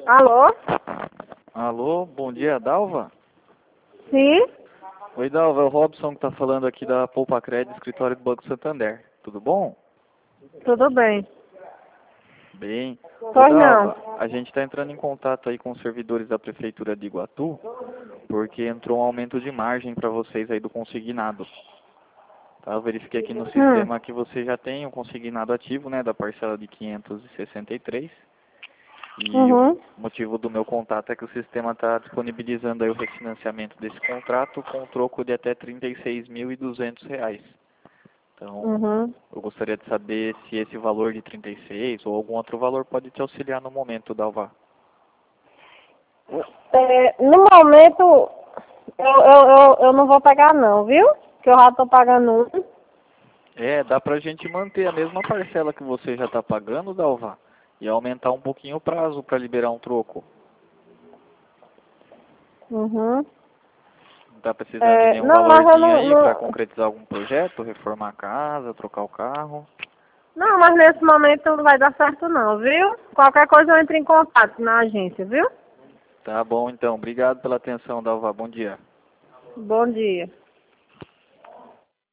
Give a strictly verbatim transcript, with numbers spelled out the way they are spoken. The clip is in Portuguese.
Alô? Alô, bom dia, Dalva? Sim? Oi, Dalva, é o Robson que tá falando aqui da Poupa Crédito, escritório do Banco Santander. Tudo bom? Tudo bem. Bem. Ô, Pois Dalva, não. a gente está entrando em contato aí com os servidores da Prefeitura de Iguatu, porque entrou um aumento de margem para vocês aí do consignado. Tá, eu verifiquei aqui no Hum. sistema que você já tem o consignado ativo, né, da parcela de quinhentos e sessenta e três. E o Uhum. motivo do meu contato é que o sistema está disponibilizando aí o refinanciamento desse contrato com troco de até trinta e seis mil e duzentos reais. Então, Uhum. eu gostaria de saber se esse valor de trinta e seis ou algum outro valor pode te auxiliar no momento, Dalva. É, no momento, eu, eu, eu, eu não vou pegar não, viu? Que eu já tô pagando um. É, dá pra gente manter a mesma parcela que você já está pagando, Dalva, e aumentar um pouquinho o prazo para liberar um troco. Uhum. Tá precisando de É, nenhum não, mas eu valorzinho não, aí para não... concretizar algum projeto, reformar a casa, trocar o carro? Não, mas nesse momento não vai dar certo não, viu? Qualquer coisa eu entro em contato na agência, viu? Tá bom, então. Obrigado pela atenção, Dalva. Bom dia. Bom dia.